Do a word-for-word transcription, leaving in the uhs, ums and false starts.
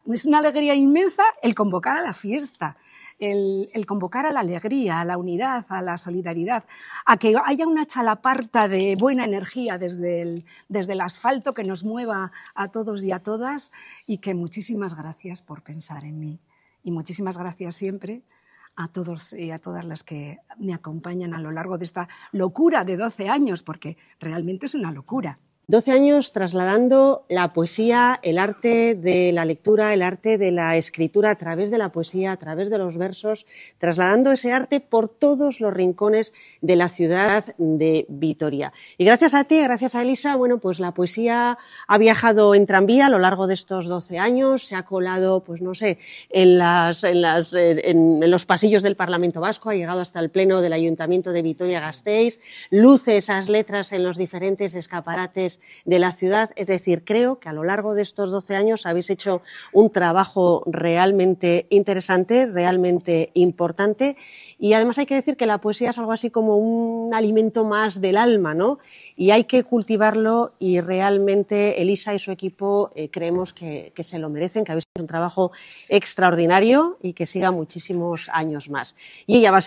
es una alegría inmensa el convocar a la fiesta, el, el convocar a la alegría, a la unidad, a la solidaridad, a que haya una chalaparta de buena energía desde el, desde el asfalto que nos mueva a todos y a todas, y que muchísimas gracias por pensar en mí. Y muchísimas gracias siempre a todos y a todas las que me acompañan a lo largo de esta locura de doce años, porque realmente es una locura. doce años trasladando la poesía, el arte de la lectura, el arte de la escritura a través de la poesía, a través de los versos, trasladando ese arte por todos los rincones de la ciudad de Vitoria. Y gracias a ti, gracias a Elisa, bueno, pues la poesía ha viajado en tranvía a lo largo de estos doce años, se ha colado, pues no sé, en, las, en, las, en, en los pasillos del Parlamento Vasco, ha llegado hasta el pleno del Ayuntamiento de Vitoria-Gasteiz, luce esas letras en los diferentes escaparates de la ciudad. Es decir, creo que a lo largo de estos doce años habéis hecho un trabajo realmente interesante, realmente importante, y además hay que decir que la poesía es algo así como un alimento más del alma, ¿no? Y hay que cultivarlo, y realmente Elisa y su equipo eh, creemos que, que se lo merecen, que habéis hecho un trabajo extraordinario y que siga muchísimos años más. Y ella va a